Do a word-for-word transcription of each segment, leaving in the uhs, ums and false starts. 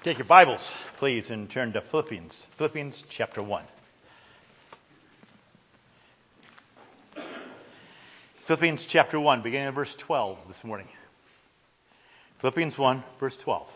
Take your Bibles, please, and turn to Philippians. Philippians chapter one. Philippians chapter one, beginning of verse twelve this morning. Philippians one, verse twelve.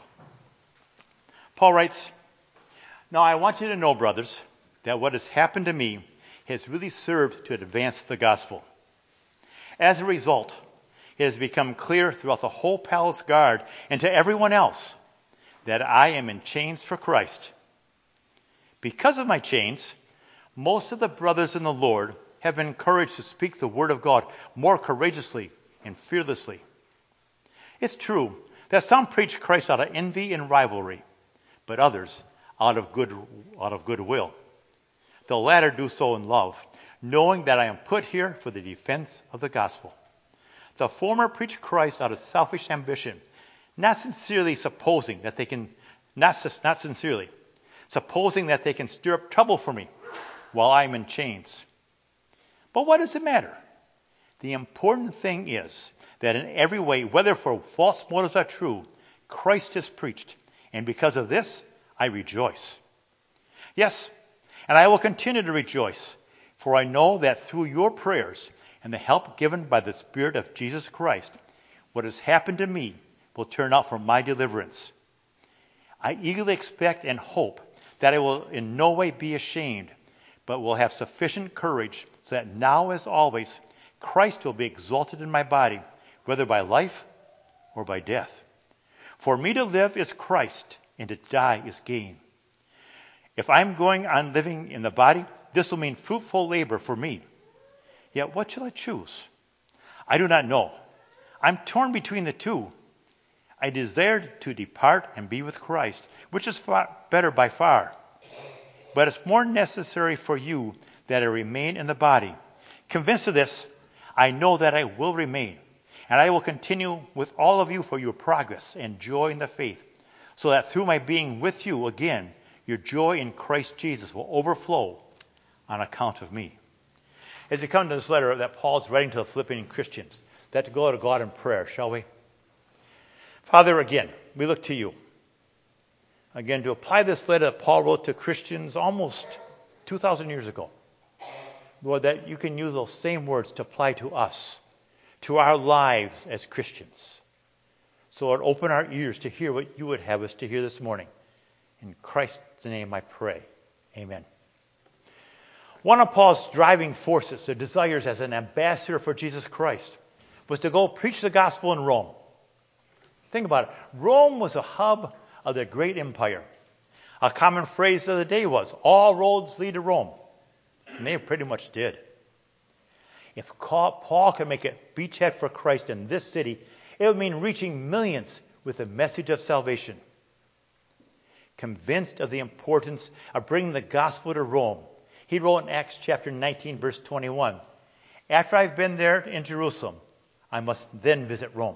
Paul writes, "Now I want you to know, brothers, that what has happened to me has really served to advance the gospel. As a result, it has become clear throughout the whole palace guard and to everyone else that I am in chains for Christ. Because of my chains, most of the brothers in the Lord have been encouraged to speak the word of God more courageously and fearlessly. It's true that some preach Christ out of envy and rivalry, but others out of good out of goodwill. The latter do so in love, knowing that I am put here for the defense of the gospel. The former preach Christ out of selfish ambition, not sincerely supposing that they can, not, not sincerely, supposing that they can stir up trouble for me while I am in chains. But what does it matter? The important thing is that in every way, whether for false motives or true, Christ is preached, and because of this, I rejoice. Yes, and I will continue to rejoice, for I know that through your prayers and the help given by the Spirit of Jesus Christ, what has happened to me will turn out for my deliverance. I eagerly expect and hope that I will in no way be ashamed, but will have sufficient courage so that now as always, Christ will be exalted in my body, whether by life or by death. For me to live is Christ, and to die is gain. If I'm going on living in the body, this will mean fruitful labor for me. Yet what shall I choose? I do not know. I'm torn between the two. I desired to depart and be with Christ, which is far better by far. But it's more necessary for you that I remain in the body. Convinced of this, I know that I will remain, and I will continue with all of you for your progress and joy in the faith, so that through my being with you again, your joy in Christ Jesus will overflow on account of me." As we come to this letter that Paul's writing to the Philippian Christians, that to go to God in prayer, shall we? Father, again, we look to you. Again, to apply this letter that Paul wrote to Christians almost two thousand years ago. Lord, that you can use those same words to apply to us, to our lives as Christians. So, Lord, open our ears to hear what you would have us to hear this morning. In Christ's name I pray. Amen. One of Paul's driving forces, or desires as an ambassador for Jesus Christ, was to go preach the gospel in Rome. Think about it. Rome was a hub of the great empire. A common phrase of the day was, all roads lead to Rome. And they pretty much did. If Paul could make a beachhead for Christ in this city, it would mean reaching millions with the message of salvation. Convinced of the importance of bringing the gospel to Rome, he wrote in Acts chapter nineteen, verse twenty-one, "After I've been there in Jerusalem, I must then visit Rome."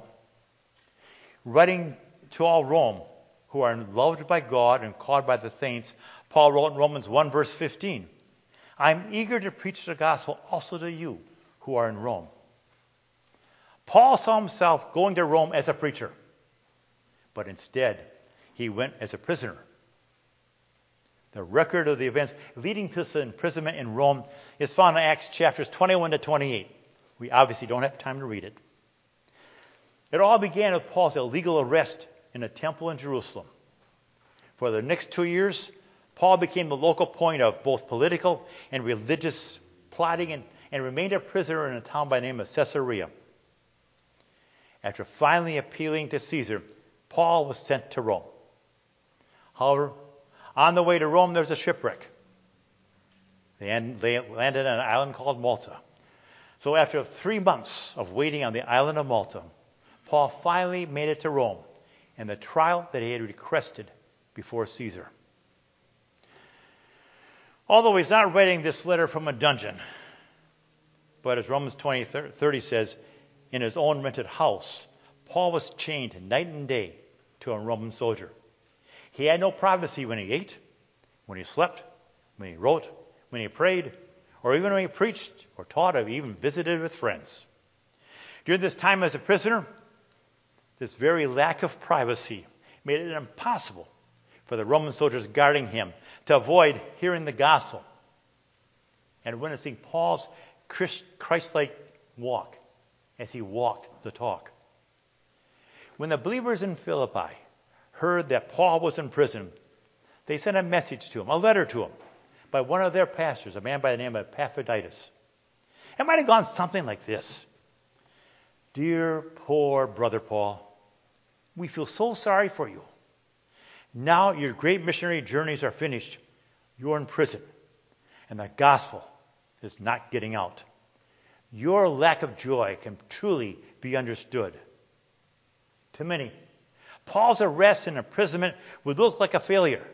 Writing to all Rome, who are loved by God and called by the saints, Paul wrote in Romans one, verse fifteen, "I'm eager to preach the gospel also to you who are in Rome." Paul saw himself going to Rome as a preacher, but instead he went as a prisoner. The record of the events leading to his imprisonment in Rome is found in Acts chapters twenty-one to twenty-eight. We obviously don't have time to read it. It all began with Paul's illegal arrest in a temple in Jerusalem. For the next two years, Paul became the local point of both political and religious plotting and, and remained a prisoner in a town by the name of Caesarea. After finally appealing to Caesar, Paul was sent to Rome. However, on the way to Rome, there was a shipwreck. They landed on an island called Malta. So after three months of waiting on the island of Malta, Paul finally made it to Rome and the trial that he had requested before Caesar. Although he's not writing this letter from a dungeon, but as Romans twenty thirty says, in his own rented house, Paul was chained night and day to a Roman soldier. He had no privacy when he ate, when he slept, when he wrote, when he prayed, or even when he preached or taught or even visited with friends. During this time as a prisoner, this very lack of privacy made it impossible for the Roman soldiers guarding him to avoid hearing the gospel and witnessing Paul's Christ-like walk as he walked the talk. When the believers in Philippi heard that Paul was in prison, they sent a message to him, a letter to him, by one of their pastors, a man by the name of Epaphroditus. It might have gone something like this. Dear poor brother Paul, we feel so sorry for you. Now your great missionary journeys are finished. You're in prison, and the gospel is not getting out. Your lack of joy can truly be understood. To many, Paul's arrest and imprisonment would look like a failure.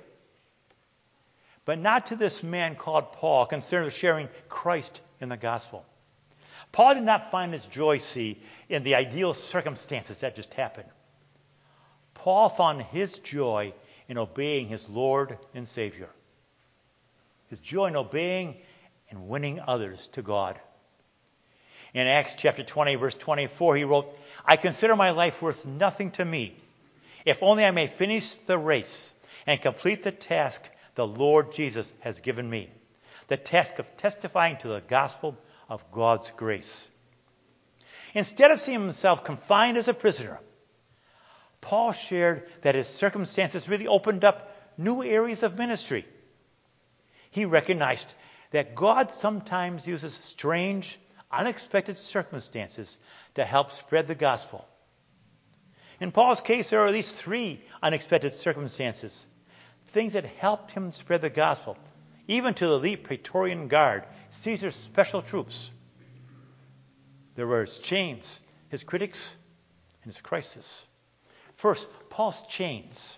But not to this man called Paul, concerned with sharing Christ in the gospel. Paul did not find his joy, see, in the ideal circumstances that just happened. Paul found his joy in obeying his Lord and Savior. His joy in obeying and winning others to God. In Acts chapter twenty, verse twenty-four, he wrote, I consider my life worth nothing to me, if only I may finish the race and complete the task the Lord Jesus has given me, the task of testifying to the gospel of God's grace. Instead of seeing himself confined as a prisoner, Paul shared that his circumstances really opened up new areas of ministry. He recognized that God sometimes uses strange, unexpected circumstances to help spread the gospel. In Paul's case, there are at least three unexpected circumstances, things that helped him spread the gospel, even to the elite Praetorian Guard, Caesar's special troops. There were his chains, his critics, and his crisis. First, Paul's chains.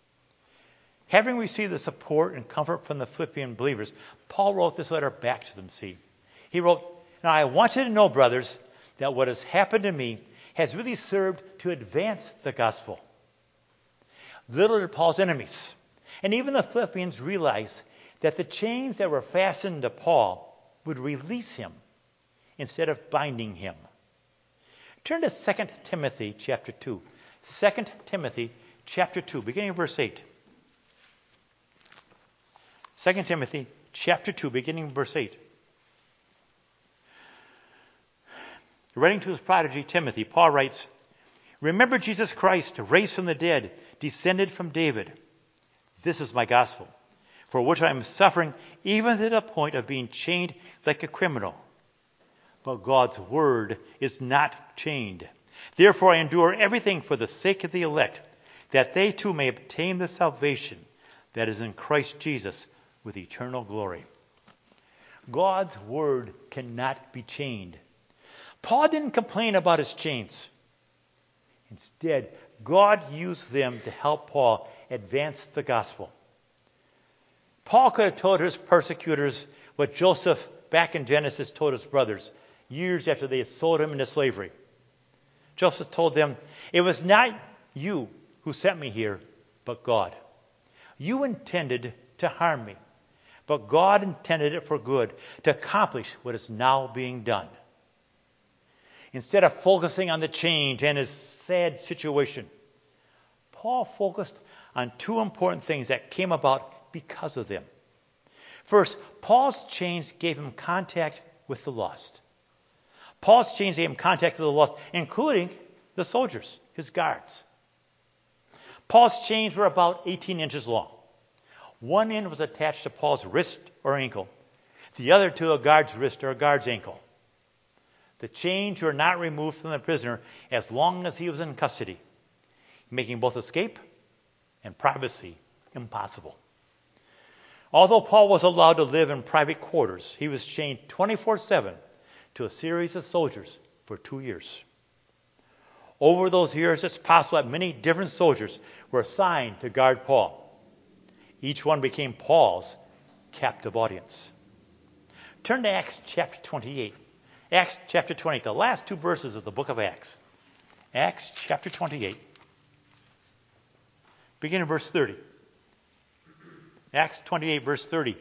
Having received the support and comfort from the Philippian believers, Paul wrote this letter back to them, see. He wrote, Now I want you to know, brothers, that what has happened to me has really served to advance the gospel. Little did Paul's enemies, and even the Philippians, realize that the chains that were fastened to Paul would release him instead of binding him. Turn to Second Timothy chapter two. Second Timothy chapter two, beginning of verse eight. Second Timothy chapter two, beginning of verse eight. Writing to his prodigy Timothy, Paul writes, Remember Jesus Christ, raised from the dead, descended from David. This is my gospel, for which I am suffering, even to the point of being chained like a criminal. But God's word is not chained. Therefore I endure everything for the sake of the elect, that they too may obtain the salvation that is in Christ Jesus with eternal glory. God's word cannot be chained. Paul didn't complain about his chains. Instead, God used them to help Paul advance the gospel. Paul could have told his persecutors what Joseph back in Genesis told his brothers years after they had sold him into slavery. Joseph told them, It was not you who sent me here, but God. You intended to harm me, but God intended it for good, to accomplish what is now being done. Instead of focusing on the change and his sad situation, Paul focused on two important things that came about because of them. First, Paul's chains gave him contact with the lost. Paul's chains gave him contact with the lost, including the soldiers, his guards. Paul's chains were about eighteen inches long. One end was attached to Paul's wrist or ankle, the other to a guard's wrist or a guard's ankle. The chains were not removed from the prisoner as long as he was in custody, making both escape and privacy impossible. Although Paul was allowed to live in private quarters, he was chained twenty-four seven to a series of soldiers for two years. Over those years, it's possible that many different soldiers were assigned to guard Paul. Each one became Paul's captive audience. Turn to Acts chapter twenty-eight. Acts chapter twenty-eight, the last two verses of the book of Acts. Acts chapter twenty-eight, beginning in verse thirty. Acts twenty-eight, verse thirty.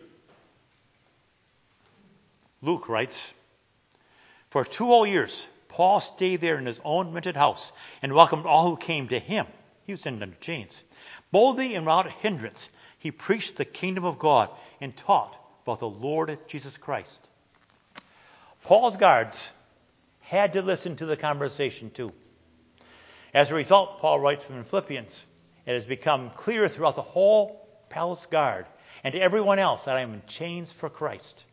Luke writes, For two whole years, Paul stayed there in his own rented house and welcomed all who came to him. He was in under chains. Boldly and without hindrance, he preached the kingdom of God and taught about the Lord Jesus Christ. Paul's guards had to listen to the conversation too. As a result, Paul writes from Philippians, it has become clear throughout the whole palace guard and to everyone else that I am in chains for Christ.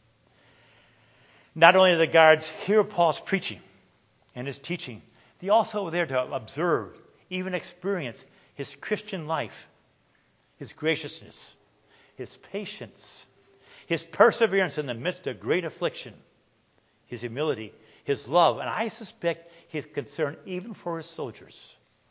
Not only did the guards hear Paul's preaching and his teaching, they also were there to observe, even experience his Christian life, his graciousness, his patience, his perseverance in the midst of great affliction, his humility, his love, and I suspect his concern even for his soldiers.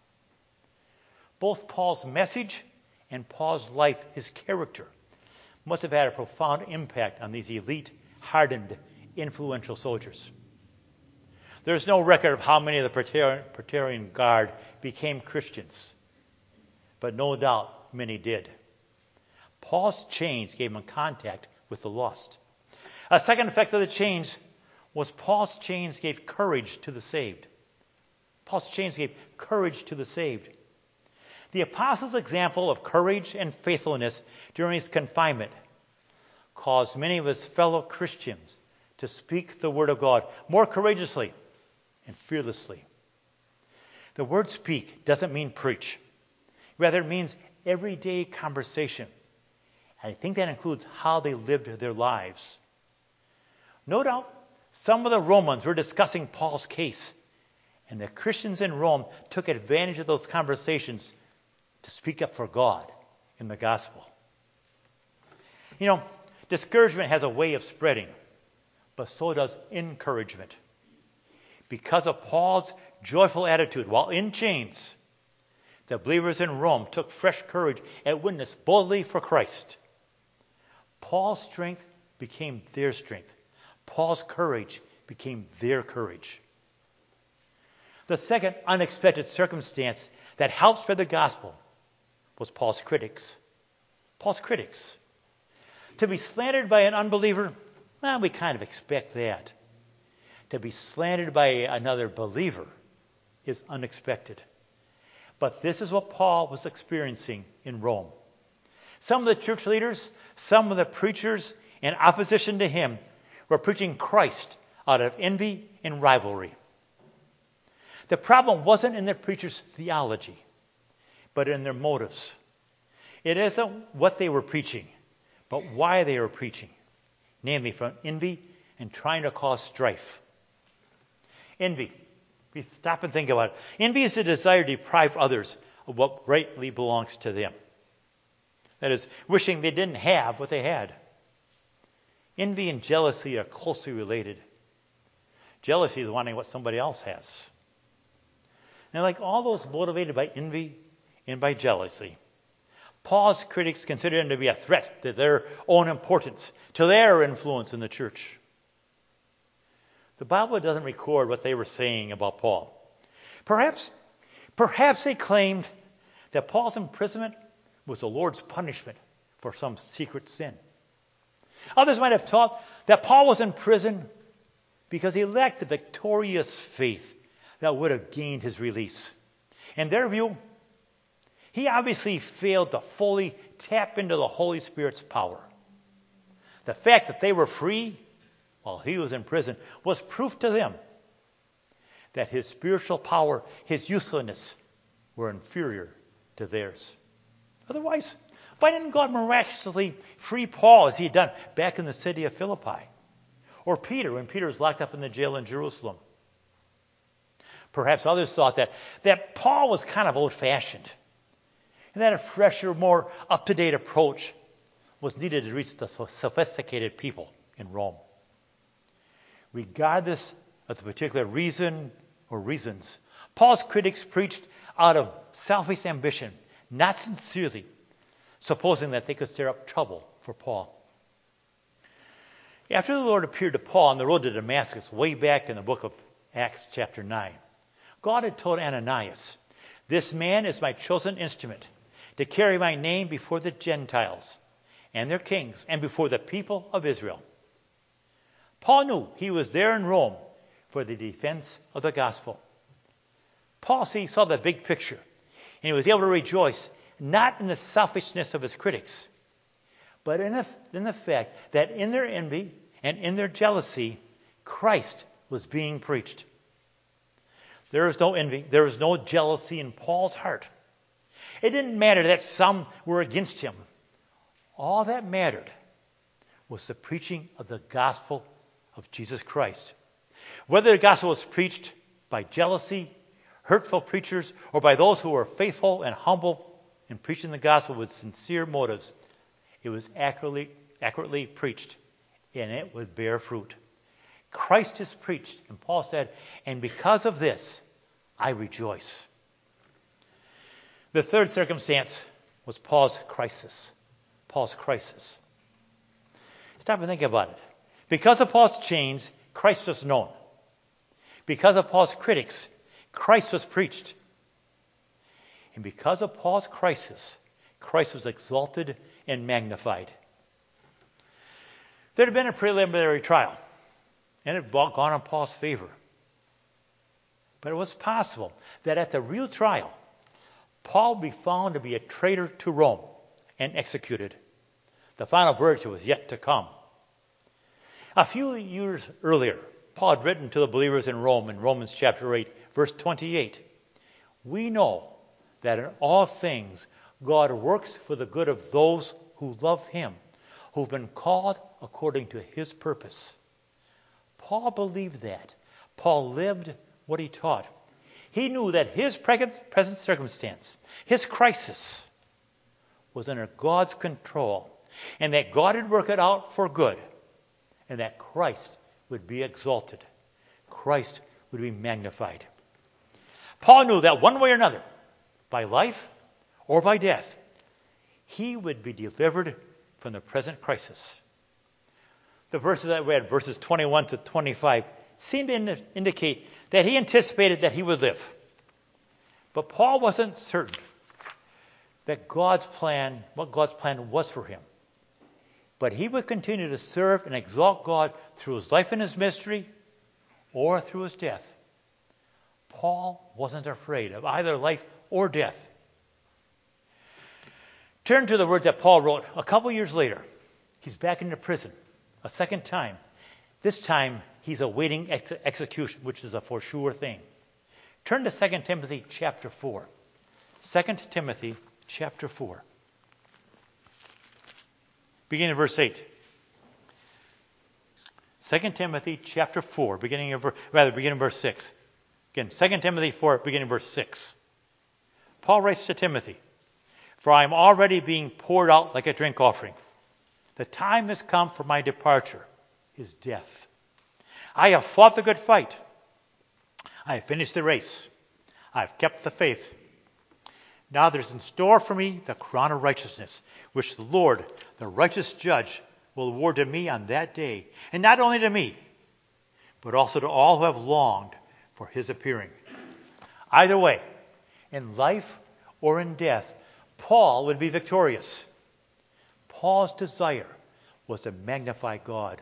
Both Paul's message and Paul's life, his character, must have had a profound impact on these elite, hardened, influential soldiers. There's no record of how many of the Praetorian, Praetorian Guard became Christians, but no doubt many did. Paul's chains gave him contact with the lost. A second effect of the chains was Paul's chains gave courage to the saved. Paul's chains gave courage to the saved. The apostle's example of courage and faithfulness during his confinement caused many of his fellow Christians to speak the word of God more courageously and fearlessly. The word speak doesn't mean preach. Rather, it means everyday conversation. And I think that includes how they lived their lives. No doubt, some of the Romans were discussing Paul's case, and the Christians in Rome took advantage of those conversations to speak up for God in the gospel. You know, discouragement has a way of spreading, but so does encouragement. Because of Paul's joyful attitude while in chains, the believers in Rome took fresh courage and witnessed boldly for Christ. Paul's strength became their strength. Paul's courage became their courage. The second unexpected circumstance that helped spread the gospel was Paul's critics. Paul's critics. To be slandered by an unbeliever, well, we kind of expect that. To be slandered by another believer is unexpected. But this is what Paul was experiencing in Rome. Some of the church leaders, some of the preachers in opposition to him were preaching Christ out of envy and rivalry. The problem wasn't in the preachers' theology, but in their motives. It isn't what they were preaching, but why they were preaching, namely from envy and trying to cause strife. Envy. We stop and think about it. Envy is the desire to deprive others of what rightly belongs to them. That is, wishing they didn't have what they had. Envy and jealousy are closely related. Jealousy is wanting what somebody else has. And like all those motivated by envy and by jealousy, Paul's critics considered him to be a threat to their own importance, to their influence in the church. The Bible doesn't record what they were saying about Paul. Perhaps, perhaps they claimed that Paul's imprisonment was the Lord's punishment for some secret sin. Others might have taught that Paul was in prison because he lacked the victorious faith that would have gained his release. In their view, he obviously failed to fully tap into the Holy Spirit's power. The fact that they were free while he was in prison was proof to them that his spiritual power, his usefulness, were inferior to theirs. Otherwise, why didn't God miraculously free Paul as he had done back in the city of Philippi? Or Peter, when Peter was locked up in the jail in Jerusalem? Perhaps others thought that, that Paul was kind of old-fashioned, and that a fresher, more up-to-date approach was needed to reach the sophisticated people in Rome. Regardless of the particular reason or reasons, Paul's critics preached out of selfish ambition, not sincerely, supposing that they could stir up trouble for Paul. After the Lord appeared to Paul on the road to Damascus, way back in the book of Acts chapter nine, God had told Ananias, "This man is my chosen instrument to carry my name before the Gentiles and their kings and before the people of Israel." Paul knew he was there in Rome for the defense of the gospel. Paul see, saw the big picture, and he was able to rejoice not in the selfishness of his critics, but in the, in the fact that in their envy and in their jealousy, Christ was being preached. There was no envy, there was no jealousy in Paul's heart. It didn't matter that some were against him. All that mattered was the preaching of the gospel of Jesus Christ. Whether the gospel was preached by jealousy, hurtful preachers, or by those who were faithful and humble in preaching the gospel with sincere motives, it was accurately, accurately preached, and it would bear fruit. Christ is preached, and Paul said, and because of this, I rejoice. The third circumstance was Paul's crisis. Paul's crisis. Stop and think about it. Because of Paul's chains, Christ was known. Because of Paul's critics, Christ was preached. And because of Paul's crisis, Christ was exalted and magnified. There had been a preliminary trial, and it had gone in Paul's favor. But it was possible that at the real trial, Paul would be found to be a traitor to Rome and executed. The final verdict was yet to come. A few years earlier, Paul had written to the believers in Rome in Romans chapter eight, verse twenty-eight. We know that in all things God works for the good of those who love him, who've been called according to his purpose. Paul believed that. Paul lived what he taught. He knew that his present circumstance, his crisis, was under God's control, and that God would work it out for good, and that Christ would be exalted. Christ would be magnified. Paul knew that one way or another, by life or by death, he would be delivered from the present crisis. The verses I read, verses twenty-one to twenty-five, seem to indicate that he anticipated that he would live. But Paul wasn't certain that God's plan, what God's plan was for him. But he would continue to serve and exalt God through his life and his ministry or through his death. Paul wasn't afraid of either life or death. Turn to the words that Paul wrote a couple years later. He's back into prison a second time. This time he's awaiting ex- execution, which is a for sure thing. Turn to Second Timothy chapter four. Second Timothy chapter four. Beginning in verse eight. Second Timothy chapter four, beginning of rather beginning of verse six. Again, Second Timothy four, beginning of verse six. Paul writes to Timothy, "For I am already being poured out like a drink offering. The time has come for my departure, is death. I have fought the good fight. I have finished the race. I have kept the faith. Now there's in store for me the crown of righteousness, which the Lord, the righteous judge, will award to me on that day. And not only to me, but also to all who have longed for his appearing." Either way, in life or in death, Paul would be victorious. Paul's desire was to magnify God.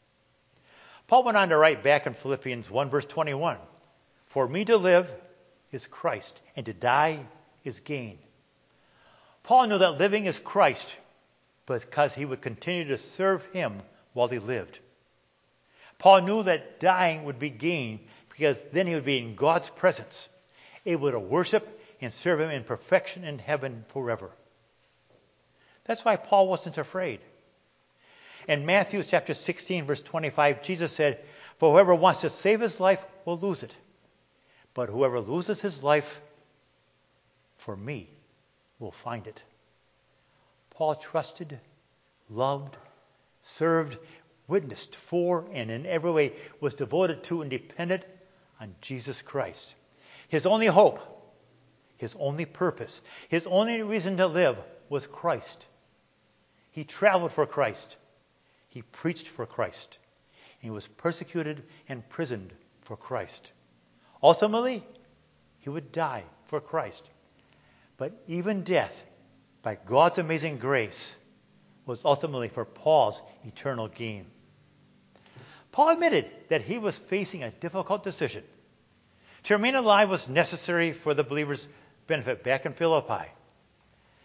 Paul went on to write back in Philippians one, verse twenty-one, "For me to live is Christ, and to die is gain." Paul knew that living is Christ because he would continue to serve him while he lived. Paul knew that dying would be gain because then he would be in God's presence, able to worship and serve him in perfection in heaven forever. That's why Paul wasn't afraid. In Matthew chapter sixteen, verse twenty-five, Jesus said, "For whoever wants to save his life will lose it. But whoever loses his life for me will find it." Paul trusted, loved, served, witnessed for, and in every way was devoted to and dependent on Jesus Christ. His only hope, his only purpose, his only reason to live was Christ. He traveled for Christ. He preached for Christ. And he was persecuted and imprisoned for Christ. Ultimately, he would die for Christ. But even death, by God's amazing grace, was ultimately for Paul's eternal gain. Paul admitted that he was facing a difficult decision. To remain alive was necessary for the believers' benefit back in Philippi.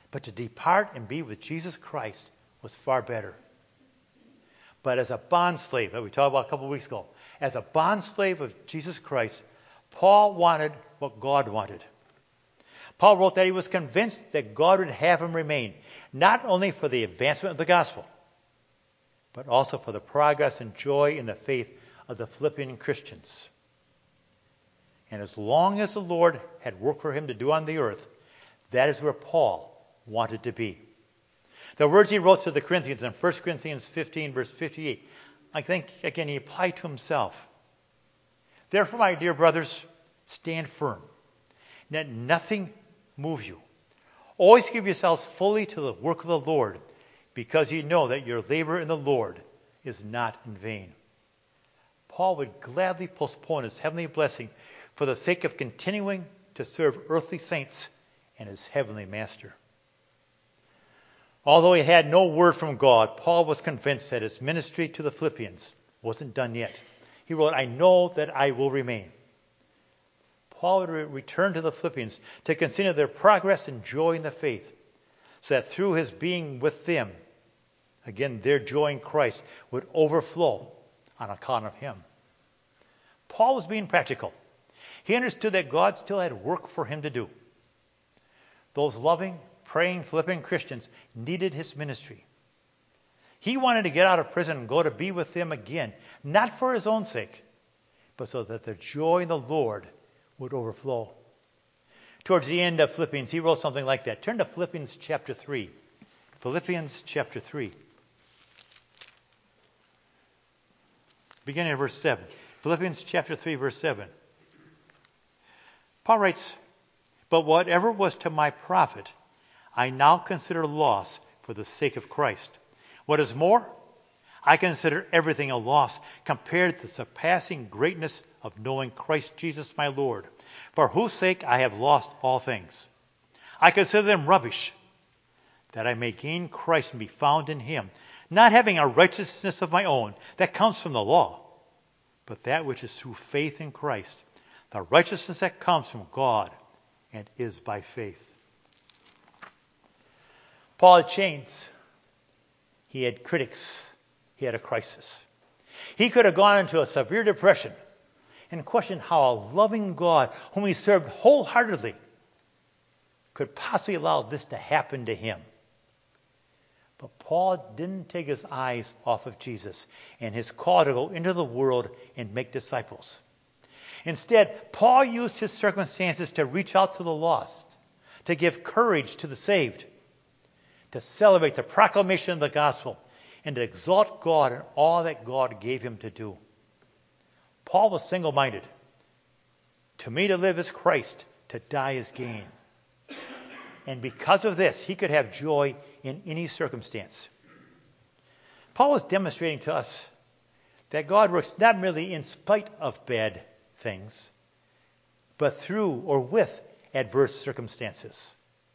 But to depart and be with Jesus Christ was far better. But as a bondslave, that we talked about a couple of weeks ago, as a bondslave of Jesus Christ, Paul wanted what God wanted. Paul wrote that he was convinced that God would have him remain, not only for the advancement of the gospel, but also for the progress and joy in the faith of the Philippian Christians. And as long as the Lord had work for him to do on the earth, that is where Paul wanted to be. The words he wrote to the Corinthians in First Corinthians fifteen, verse fifty-eight, I think, again, he applied to himself. Therefore, my dear brothers, stand firm. Let nothing move you. Always give yourselves fully to the work of the Lord, because you know that your labor in the Lord is not in vain. Paul would gladly postpone his heavenly blessing for the sake of continuing to serve earthly saints and his heavenly master. Although he had no word from God, Paul was convinced that his ministry to the Philippians wasn't done yet. He wrote, I know that I will remain. Paul would re- return to the Philippians to consider their progress and joy in the faith, so that through his being with them, again, their joy in Christ would overflow on account of him. Paul was being practical. He understood that God still had work for him to do. Those loving, praying Philippian Christians needed his ministry. He wanted to get out of prison and go to be with them again, not for his own sake, but so that the joy in the Lord would overflow. Towards the end of Philippians, he wrote something like that. Turn to Philippians chapter three. Philippians chapter three. Beginning of verse seven. Philippians chapter three, verse seven. Paul writes, but whatever was to my profit, I now consider loss for the sake of Christ. What is more, I consider everything a loss compared to the surpassing greatness of knowing Christ Jesus my Lord, for whose sake I have lost all things. I consider them rubbish, that I may gain Christ and be found in him, not having a righteousness of my own that comes from the law, but that which is through faith in Christ, the righteousness that comes from God and is by faith. Paul had chains. He had critics. He had a crisis. He could have gone into a severe depression and questioned how a loving God, whom he served wholeheartedly, could possibly allow this to happen to him. But Paul didn't take his eyes off of Jesus and his call to go into the world and make disciples. Instead, Paul used his circumstances to reach out to the lost, to give courage to the saved, to celebrate the proclamation of the gospel, and to exalt God in all that God gave him to do. Paul was single-minded. To me to live is Christ, to die is gain. And because of this, he could have joy in any circumstance. Paul was demonstrating to us that God works not merely in spite of bad things, but through or with adverse circumstances.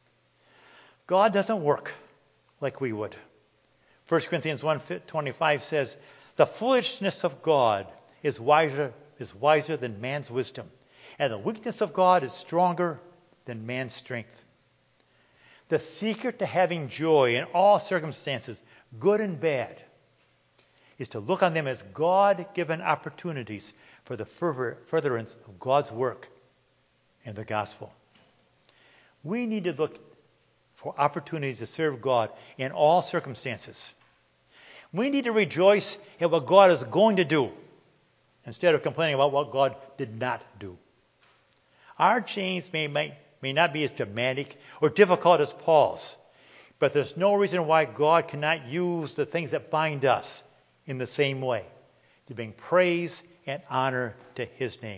God doesn't work like we would. First Corinthians one twenty-five says, the foolishness of God is wiser, is wiser than man's wisdom, and the weakness of God is stronger than man's strength. The secret to having joy in all circumstances, good and bad, is to look on them as God-given opportunities for the furtherance of God's work and the gospel. We need to look for opportunities to serve God in all circumstances. We need to rejoice at what God is going to do instead of complaining about what God did not do. Our chains may, may, may not be as dramatic or difficult as Paul's, but there's no reason why God cannot use the things that bind us in the same way to bring praise and honor to his name.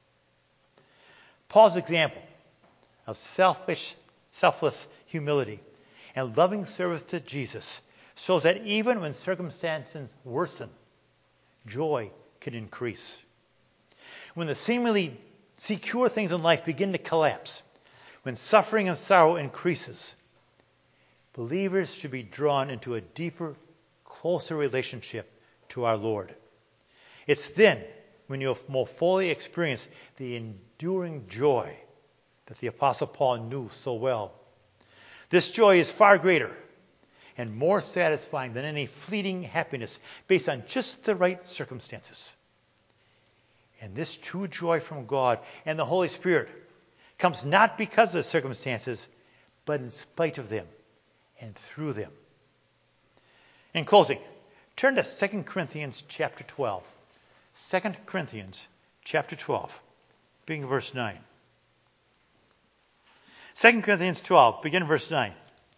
Paul's example of selfish, selfless humility and loving service to Jesus shows that even when circumstances worsen, joy can increase. When the seemingly secure things in life begin to collapse, when suffering and sorrow increases, believers should be drawn into a deeper, closer relationship to our Lord. It's then when you'll more fully experience the enduring joy that the Apostle Paul knew so well. This joy is far greater and more satisfying than any fleeting happiness based on just the right circumstances. And this true joy from God and the Holy Spirit comes not because of the circumstances, but in spite of them and through them. In closing, turn to Second Corinthians chapter twelve. Second Corinthians chapter twelve, beginning verse nine. Second Corinthians twelve, begin verse nine.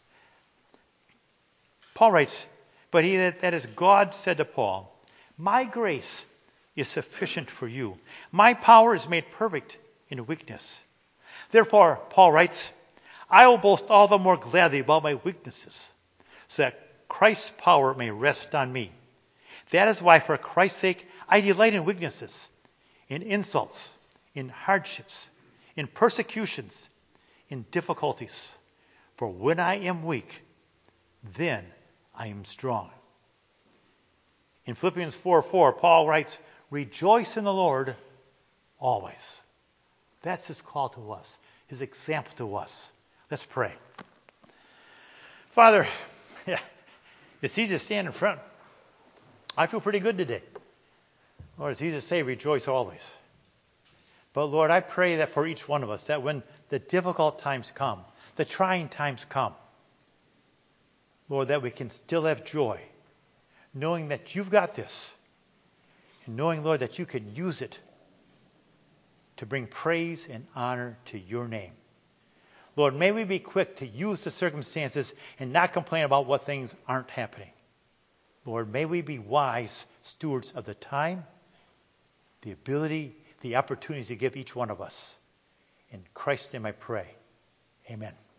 Paul writes, "But he that, that is God said to Paul, my grace is sufficient for you. My power is made perfect in weakness. Therefore," Paul writes, "I will boast all the more gladly about my weaknesses, so that Christ's power may rest on me. That is why, for Christ's sake, I delight in weaknesses, in insults, in hardships, in persecutions, in difficulties. For when I am weak, then I am strong." In Philippians four four, Paul writes, "Rejoice in the Lord always." That's his call to us, his example to us. Let's pray. Father, yeah, it's easy to stand in front. I feel pretty good today. Lord, it's easy to say rejoice always. But Lord, I pray that for each one of us, that when the difficult times come, the trying times come, Lord, that we can still have joy, knowing that you've got this, and knowing, Lord, that you can use it to bring praise and honor to your name. Lord, may we be quick to use the circumstances and not complain about what things aren't happening. Lord, may we be wise stewards of the time, the ability, the opportunities you give each one of us. In Christ's name I pray. Amen.